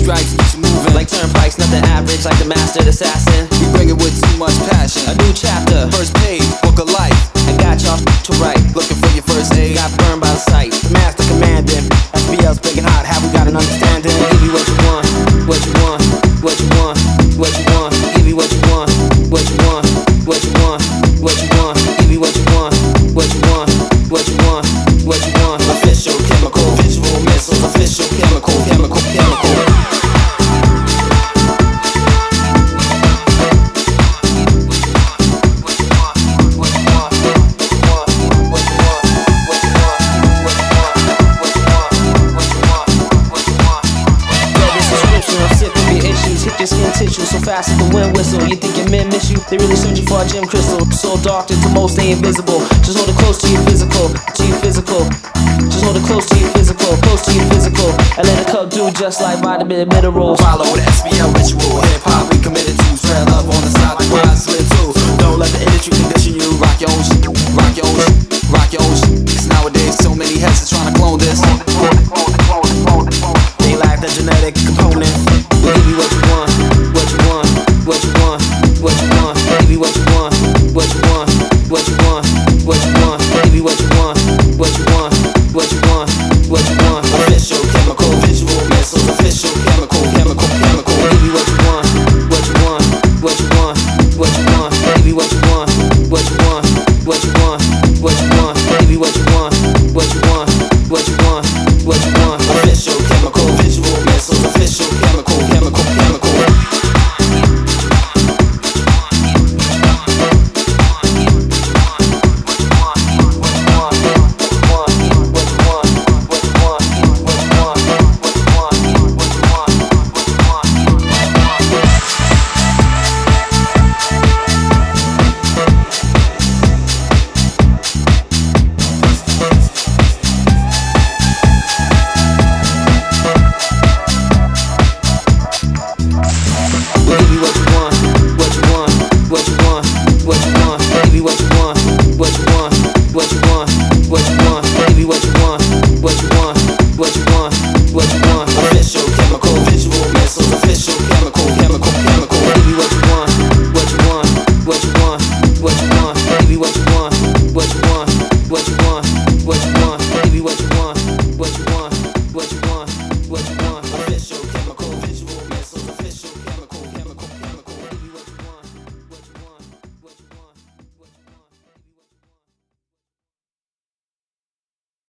stripes, keeps you moving like turnpikes, nothing average, like the master assassin. We bring it with too much passion. A new chapter, First page, book of life. I got y'all to write. Looking for your first aid. Got burned by the sight. The master commanding, FBL's big and hot, have we got an understanding? Give you what you want, what you want, what you want, what you want. Give you what you want, what you want, what you want, what you want. Give you what you want, what you want, what you want, what you want. Official chemical, visual missiles. Official chemical, chemical, chemical. Hit your skin tissue so fast as the wind whistle. You think your men miss you? They really searching for a gem crystal. So dark that to most they invisible. Just hold it close to your physical, to your physical. Just hold it close to your physical, close to your physical. And let it come do just like vitamin minerals. Follow the SBL ritual. Hip hop we committed to. Spread love on the side, the rise slid too. Don't let the industry condition you. Rock your own shit, rock your own shit, rock your own shit. Cause nowadays so many heads are trying to clone this. They lack the genetic component. We'll give you what you want, what you want, what you want, what you want. Give you what you want, what you want, what you want, what you want. Give you what you want, what you want, what you want, what you want. Official chemical, visual missiles. Official chemical, chemical, chemical. Give you what you want, what you want, what you want, what you want. Give you what you want, what you want, what you want, what you want. Give you what you want, what you want, what you want, what you want. Official chemical, visual missiles. Official chemical, chemical, chemical. Official chemical, visual